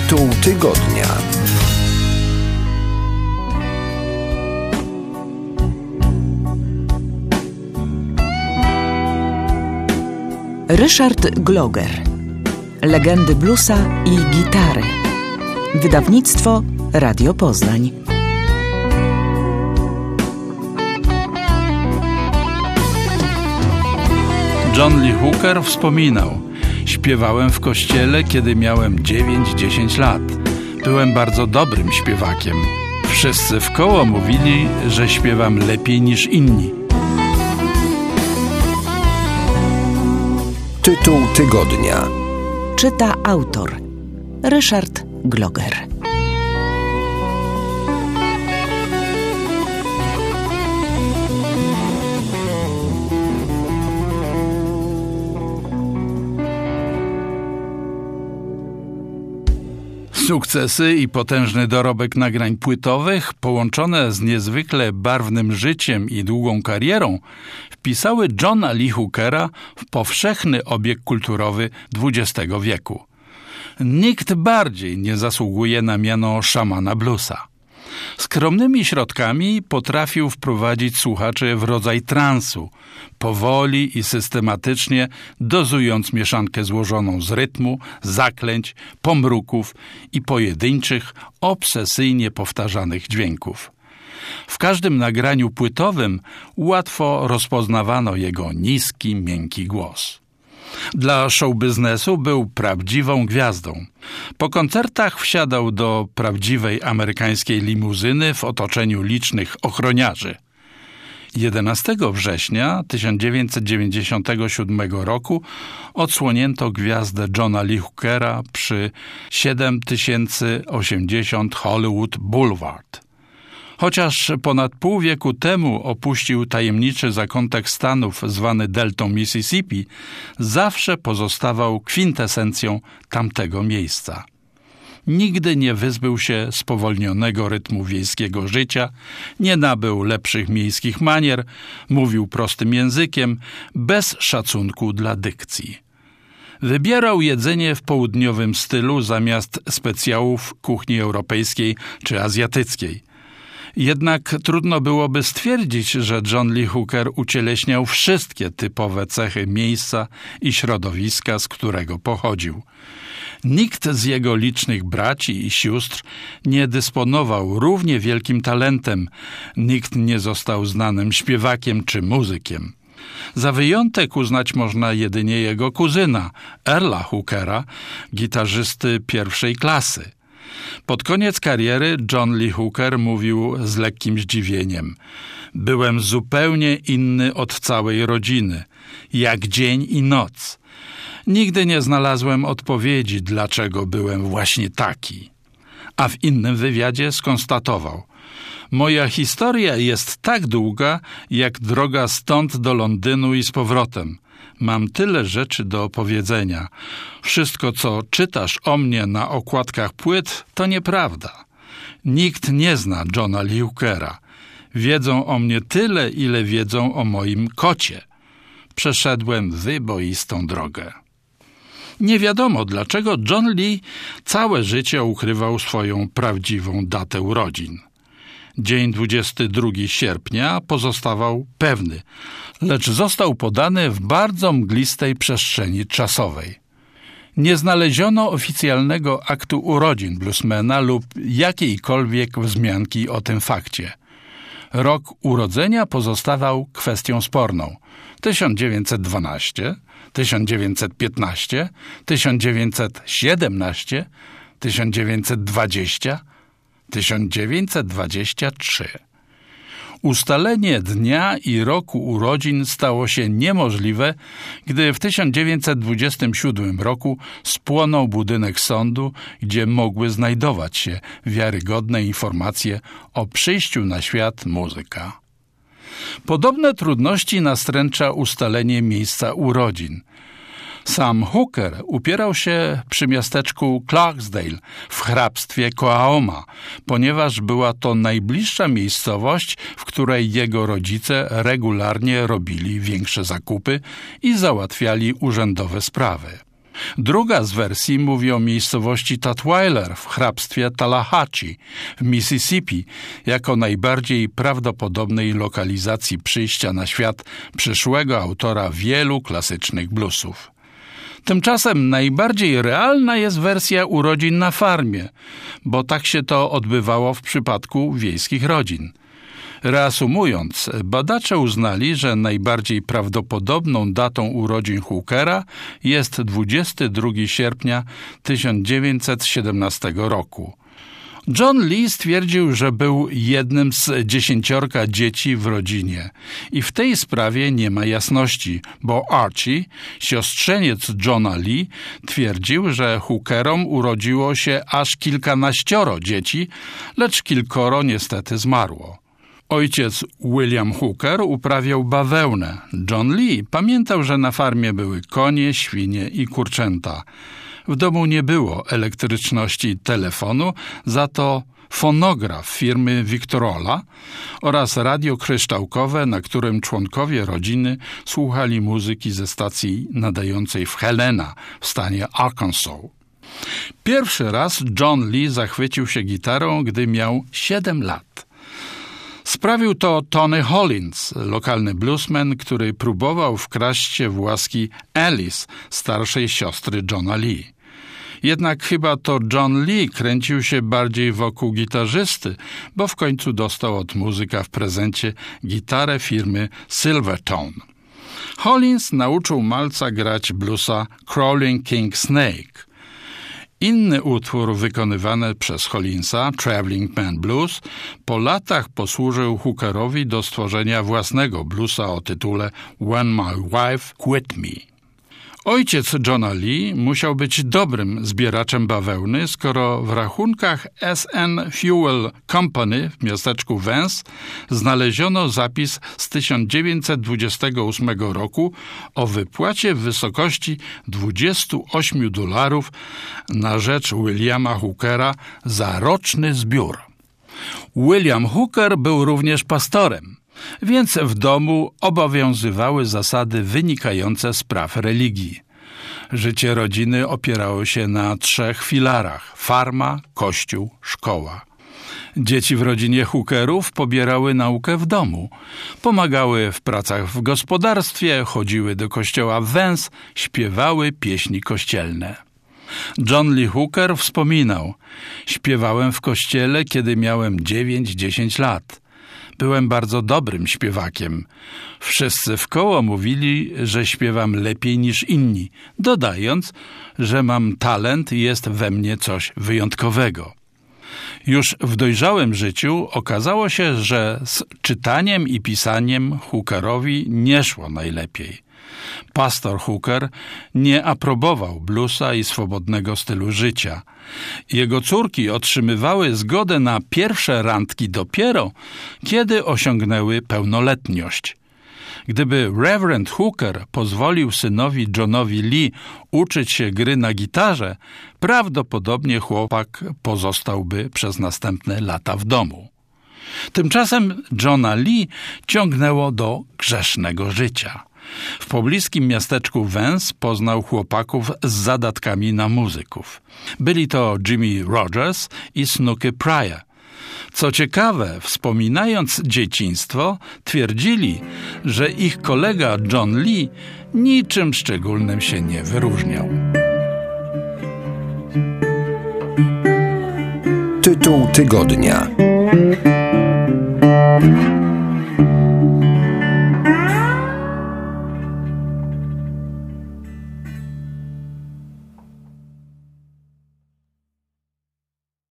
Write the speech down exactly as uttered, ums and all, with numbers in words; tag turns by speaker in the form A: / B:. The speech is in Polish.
A: Tytuł tygodnia.
B: Ryszard Gloger. Legendy bluesa i gitary. Wydawnictwo Radio Poznań.
C: John Lee Hooker wspominał: śpiewałem w kościele, kiedy miałem dziewięć dziesięć lat. Byłem bardzo dobrym śpiewakiem. Wszyscy wkoło mówili, że śpiewam lepiej niż inni.
A: Tytuł tygodnia.
B: Czyta autor Ryszard Gloger.
C: Sukcesy i potężny dorobek nagrań płytowych, połączone z niezwykle barwnym życiem i długą karierą, wpisały Johna Lee Hookera w powszechny obieg kulturowy dwudziestego wieku. Nikt bardziej nie zasługuje na miano szamana bluesa. Skromnymi środkami potrafił wprowadzić słuchaczy w rodzaj transu, powoli i systematycznie dozując mieszankę złożoną z rytmu, zaklęć, pomruków i pojedynczych, obsesyjnie powtarzanych dźwięków. W każdym nagraniu płytowym łatwo rozpoznawano jego niski, miękki głos. Dla showbiznesu był prawdziwą gwiazdą. Po koncertach wsiadał do prawdziwej amerykańskiej limuzyny w otoczeniu licznych ochroniarzy. jedenastego września tysiąc dziewięćset dziewięćdziesiątego siódmego roku odsłonięto gwiazdę Johna Lee Hookera przy siedem tysięcy osiemdziesiąt Hollywood Boulevard. Chociaż ponad pół wieku temu opuścił tajemniczy zakątek Stanów zwany Deltą Mississippi, zawsze pozostawał kwintesencją tamtego miejsca. Nigdy nie wyzbył się spowolnionego rytmu wiejskiego życia, nie nabył lepszych miejskich manier, mówił prostym językiem, bez szacunku dla dykcji. Wybierał jedzenie w południowym stylu zamiast specjałów kuchni europejskiej czy azjatyckiej. Jednak trudno byłoby stwierdzić, że John Lee Hooker ucieleśniał wszystkie typowe cechy miejsca i środowiska, z którego pochodził. Nikt z jego licznych braci i sióstr nie dysponował równie wielkim talentem, nikt nie został znanym śpiewakiem czy muzykiem. Za wyjątek uznać można jedynie jego kuzyna, Earla Hookera, gitarzysty pierwszej klasy. Pod koniec kariery John Lee Hooker mówił z lekkim zdziwieniem: byłem zupełnie inny od całej rodziny, jak dzień i noc. Nigdy nie znalazłem odpowiedzi, dlaczego byłem właśnie taki. A w innym wywiadzie skonstatował: moja historia jest tak długa, jak droga stąd do Londynu i z powrotem. Mam tyle rzeczy do opowiedzenia. Wszystko, co czytasz o mnie na okładkach płyt, to nieprawda. Nikt nie zna Johna Lee Hookera. Wiedzą o mnie tyle, ile wiedzą o moim kocie. Przeszedłem wyboistą drogę. Nie wiadomo, dlaczego John Lee całe życie ukrywał swoją prawdziwą datę urodzin. Dzień dwudziestego drugiego sierpnia pozostawał pewny, lecz został podany w bardzo mglistej przestrzeni czasowej. Nie znaleziono oficjalnego aktu urodzin bluesmana lub jakiejkolwiek wzmianki o tym fakcie. Rok urodzenia pozostawał kwestią sporną. tysiąc dziewięćset dwanaście, tysiąc dziewięćset piętnaście, tysiąc dziewięćset siedemnaście, tysiąc dziewięćset dwadzieścia, tysiąc dziewięćset dwadzieścia trzy. Ustalenie dnia i roku urodzin stało się niemożliwe, gdy w tysiąc dziewięćset dwudziestym siódmym roku spłonął budynek sądu, gdzie mogły znajdować się wiarygodne informacje o przyjściu na świat muzyka. Podobne trudności nastręcza ustalenie miejsca urodzin. Sam Hooker upierał się przy miasteczku Clarksdale w hrabstwie Coahoma, ponieważ była to najbliższa miejscowość, w której jego rodzice regularnie robili większe zakupy i załatwiali urzędowe sprawy. Druga z wersji mówi o miejscowości Tutwiler w hrabstwie Tallahatchie w Mississippi jako najbardziej prawdopodobnej lokalizacji przyjścia na świat przyszłego autora wielu klasycznych bluesów. Tymczasem najbardziej realna jest wersja urodzin na farmie, bo tak się to odbywało w przypadku wiejskich rodzin. Reasumując, badacze uznali, że najbardziej prawdopodobną datą urodzin Hookera jest dwudziestego drugiego sierpnia tysiąc dziewięćset siedemnastego roku. John Lee stwierdził, że był jednym z dziesięciorga dzieci w rodzinie i w tej sprawie nie ma jasności, bo Archie, siostrzeniec Johna Lee, twierdził, że Hookerom urodziło się aż kilkanaścioro dzieci, lecz kilkoro niestety zmarło. Ojciec William Hooker uprawiał bawełnę. John Lee pamiętał, że na farmie były konie, świnie i kurczęta. W domu nie było elektryczności i telefonu, za to fonograf firmy Victrola oraz radio kryształkowe, na którym członkowie rodziny słuchali muzyki ze stacji nadającej w Helena w stanie Arkansas. Pierwszy raz John Lee zachwycił się gitarą, gdy miał siedem lat. Sprawił to Tony Hollins, lokalny bluesman, który próbował wkraść się w łaski Alice, starszej siostry Johna Lee. Jednak chyba to John Lee kręcił się bardziej wokół gitarzysty, bo w końcu dostał od muzyka w prezencie gitarę firmy Silvertone. Hollins nauczył malca grać bluesa Crawling King Snake. Inny utwór wykonywany przez Hollinsa, Traveling Man Blues, po latach posłużył Hookerowi do stworzenia własnego bluesa o tytule When My Wife Quit Me. Ojciec Johna Lee musiał być dobrym zbieraczem bawełny, skoro w rachunkach S N Fuel Company w miasteczku Vance znaleziono zapis z tysiąc dziewięćset dwudziestego ósmego roku o wypłacie w wysokości dwudziestu ośmiu dolarów na rzecz Williama Hookera za roczny zbiór. William Hooker był również pastorem, więc w domu obowiązywały zasady wynikające z praw religii. Życie rodziny opierało się na trzech filarach: farma, kościół, szkoła. Dzieci w rodzinie Hookerów pobierały naukę w domu, pomagały w pracach w gospodarstwie, chodziły do kościoła w Vance, śpiewały pieśni kościelne. John Lee Hooker wspominał: śpiewałem w kościele, kiedy miałem dziewięć dziesięć lat. Byłem bardzo dobrym śpiewakiem. Wszyscy wkoło mówili, że śpiewam lepiej niż inni, dodając, że mam talent i jest we mnie coś wyjątkowego. Już w dojrzałym życiu okazało się, że z czytaniem i pisaniem Hookerowi nie szło najlepiej. Pastor Hooker nie aprobował bluesa i swobodnego stylu życia. Jego córki otrzymywały zgodę na pierwsze randki dopiero, kiedy osiągnęły pełnoletność. Gdyby Reverend Hooker pozwolił synowi Johnowi Lee uczyć się gry na gitarze, prawdopodobnie chłopak pozostałby przez następne lata w domu. Tymczasem Johna Lee ciągnęło do grzesznego życia. W pobliskim miasteczku Vance poznał chłopaków z zadatkami na muzyków. Byli to Jimmy Rogers i Snooky Pryor. Co ciekawe, wspominając dzieciństwo, twierdzili, że ich kolega John Lee niczym szczególnym się nie wyróżniał.
A: Tytuł tygodnia.